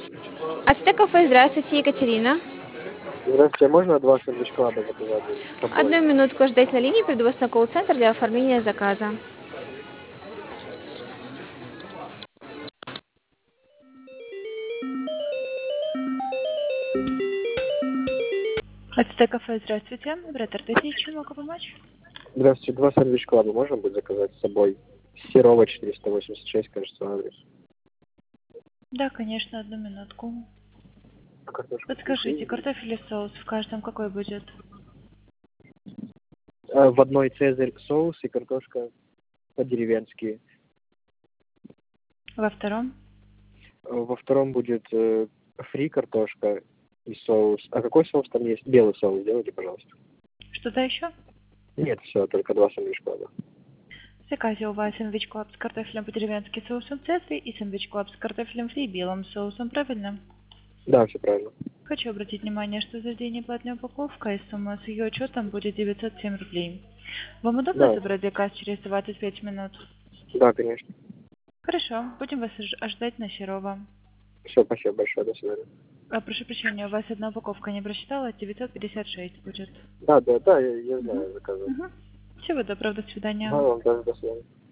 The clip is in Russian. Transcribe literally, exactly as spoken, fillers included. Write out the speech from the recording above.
Ацтек кафе, здравствуйте, Екатерина. Здравствуйте, а можно два сэндвич-клаба заказать с собой? Одну минутку ждать на линии, приду вас на колл-центр для оформления заказа. Ацтек кафе, здравствуйте. Оператор Татьяна, чем могу помочь? Здравствуйте, два сэндвич-клаба можно будет заказать с собой? Серова четыреста восемьдесят шесть, кажется, адрес. Да, конечно, одну минутку. А картошку Подскажите, включили? картофель или соус в каждом какой будет? А, в одной цезарь соус и картошка по-деревенски. Во втором? А во втором будет э, фри картошка и соус. А какой соус там есть? Белый соус сделайте, пожалуйста. Что-то еще? Нет, все, только два сэндвич-клаба. В заказе у вас сэндвич клаб с картофелем по-деревенски соусом цезарь и сэндвич клаб с картофелем фри и белым соусом, правильно? Да, все правильно. Хочу обратить внимание, что заведение платная упаковка и сумма с ее учетом будет девятьсот семь рублей. Вам удобно Да, забрать заказ через двадцать пять минут? да, конечно. Хорошо, будем вас ож- ожидать на Серова. Все, спасибо большое, до свидания. А, прошу прощения, у вас одна упаковка не просчитала, девятьсот пятьдесят шесть будет. Да, да, да, я, я Угу. знаю заказывать. Угу. Всего доброго, до Да, свидания. вам тоже до свидания.